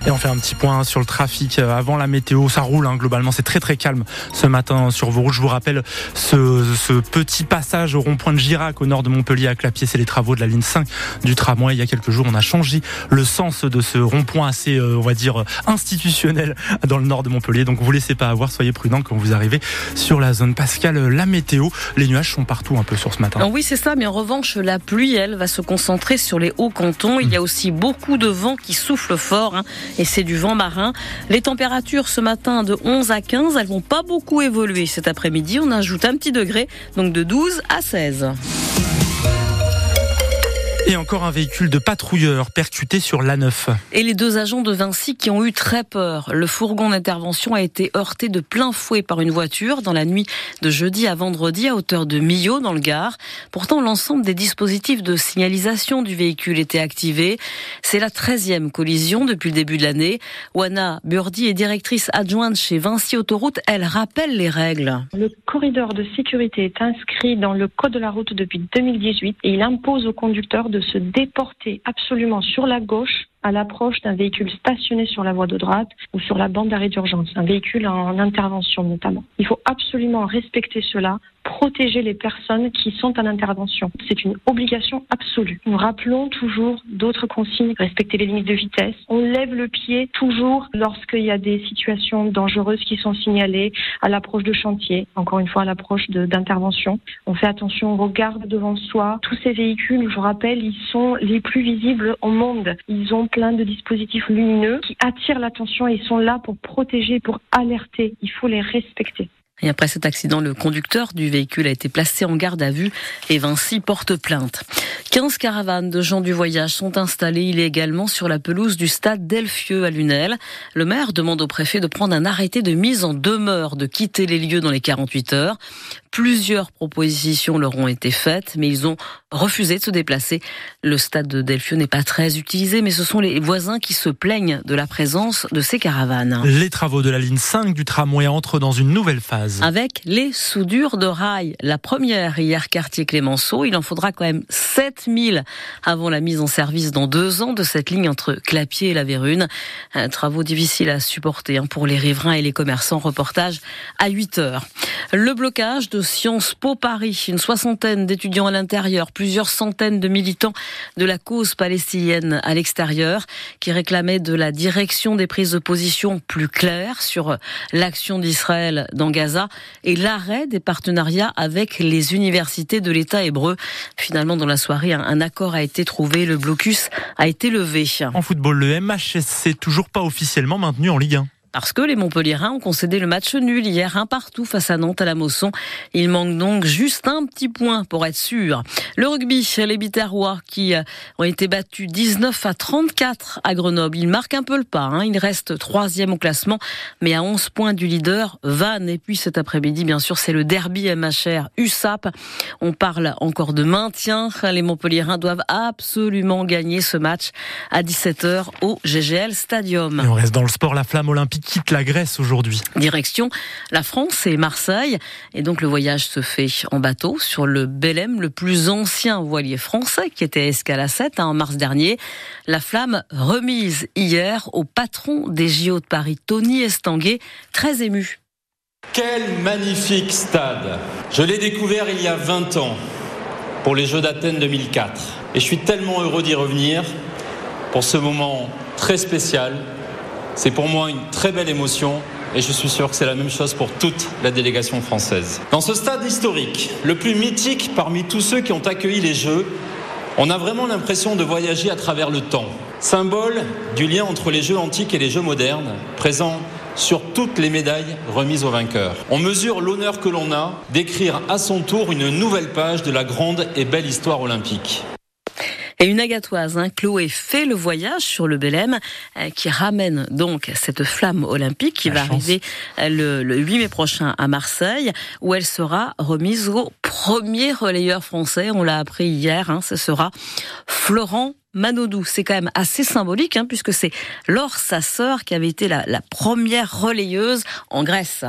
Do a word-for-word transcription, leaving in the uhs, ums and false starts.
Et on fait un petit point sur le trafic avant la météo. Ça roule, hein, globalement, c'est très très calme ce matin sur vos routes. Je vous rappelle ce, ce petit passage au rond-point de Girac au nord de Montpellier à Clapier. C'est les travaux de la ligne cinq du tramway. Il y a quelques jours, on a changé le sens de ce rond-point assez, euh, on va dire, institutionnel dans le nord de Montpellier. Donc vous laissez pas avoir, soyez prudents quand vous arrivez sur la zone. Pascal, la météo, les nuages sont partout un peu sur ce matin. Alors oui, c'est ça, mais en revanche, la pluie, elle, va se concentrer sur les hauts cantons. Il y a aussi beaucoup de vent qui souffle fort, hein, et c'est du vent marin. Les températures ce matin de onze à quinze, elles vont pas beaucoup évoluer cet après-midi. On ajoute un petit degré, donc de douze à seize. Et encore un véhicule de patrouilleur percuté sur l'A neuf. Et les deux agents de Vincy qui ont eu très peur. Le fourgon d'intervention a été heurté de plein fouet par une voiture dans la nuit de jeudi à vendredi à hauteur de Millau dans le Gard. Pourtant, l'ensemble des dispositifs de signalisation du véhicule étaient activés. C'est la treizième collision depuis le début de l'année. Oana Burdi est directrice adjointe chez Vincy Autoroute. Elle rappelle les règles. Le corridor de sécurité est inscrit dans le code de la route depuis deux mille dix-huit et il impose aux conducteurs de de se déporter absolument sur la gauche à l'approche d'un véhicule stationné sur la voie de droite ou sur la bande d'arrêt d'urgence, un véhicule en intervention notamment. Il faut absolument respecter cela, protéger les personnes qui sont en intervention. C'est une obligation absolue. Nous rappelons toujours d'autres consignes, respecter les limites de vitesse. On lève le pied toujours lorsqu'il y a des situations dangereuses qui sont signalées à l'approche de chantier, encore une fois à l'approche de, d'intervention. On fait attention, on regarde devant soi. Tous ces véhicules, je vous rappelle, ils sont les plus visibles au monde. Ils ont plein de dispositifs lumineux qui attirent l'attention et ils sont là pour protéger, pour alerter. Il faut les respecter. Et après cet accident, le conducteur du véhicule a été placé en garde à vue et Vincy porte plainte. quinze caravanes de gens du voyage sont installées illégalement sur la pelouse du stade Delfieux à Lunel. Le maire demande au préfet de prendre un arrêté de mise en demeure de quitter les lieux dans les quarante-huit heures. Plusieurs propositions leur ont été faites, mais ils ont refusé de se déplacer. Le stade de Delfieux n'est pas très utilisé, mais ce sont les voisins qui se plaignent de la présence de ces caravanes. Les travaux de la ligne cinq du tramway entrent dans une nouvelle phase. Avec les soudures de rails. La première hier, quartier Clémenceau. Il en faudra quand même sept mille avant la mise en service dans deux ans de cette ligne entre Clapier et la Vérune. Un travaux difficiles à supporter pour les riverains et les commerçants. Reportage à huit heures. Le blocage de Sciences Po Paris. Une soixantaine d'étudiants à l'intérieur, plusieurs centaines de militants de la cause palestinienne à l'extérieur qui réclamaient de la direction des prises de position plus claires sur l'action d'Israël dans Gaza et l'arrêt des partenariats avec les universités de l'État hébreu. Finalement, dans la soirée, un accord a été trouvé. Le blocus a été levé. En football, le M H S C toujours pas officiellement maintenu en Ligue un. Parce que les Montpelliérains ont concédé le match nul hier, un partout face à Nantes à la Mosson. Il manque donc juste un petit point pour être sûr. Le rugby, les Biterrois qui ont été battus dix-neuf à trente-quatre à Grenoble. Ils marquent un peu le pas, hein. Ils restent troisième au classement, mais à onze points du leader, Vannes. Et puis cet après-midi, bien sûr, c'est le derby M H R U S A P. On parle encore de maintien. Les Montpelliérains doivent absolument gagner ce match à dix-sept heures au G G L Stadium. Et on reste dans le sport, la flamme olympique quitte la Grèce aujourd'hui. Direction la France et Marseille. Et donc le voyage se fait en bateau sur le Belém, le plus ancien voilier français qui était à escale à sept hein, en mars dernier. La flamme remise hier au patron des J O de Paris, Tony Estanguet, très ému. Quel magnifique stade! Je l'ai découvert il y a vingt ans pour les Jeux d'Athènes deux mille quatre. Et je suis tellement heureux d'y revenir pour ce moment très spécial. C'est pour moi une très belle émotion et je suis sûr que c'est la même chose pour toute la délégation française. Dans ce stade historique, le plus mythique parmi tous ceux qui ont accueilli les Jeux, on a vraiment l'impression de voyager à travers le temps. Symbole du lien entre les Jeux antiques et les Jeux modernes, présent sur toutes les médailles remises aux vainqueurs. On mesure l'honneur que l'on a d'écrire à son tour une nouvelle page de la grande et belle histoire olympique. Et une agatoise, hein, Chloé fait le voyage sur le Belém, euh, qui ramène donc cette flamme olympique qui La va chance. arriver euh, le, le huit mai prochain à Marseille, où elle sera remise au premier relayeur français. On l'a appris hier, hein, ce sera Florent Manodou. C'est quand même assez symbolique, hein, puisque c'est Laure, sa sœur, qui avait été la, la première relayeuse en Grèce.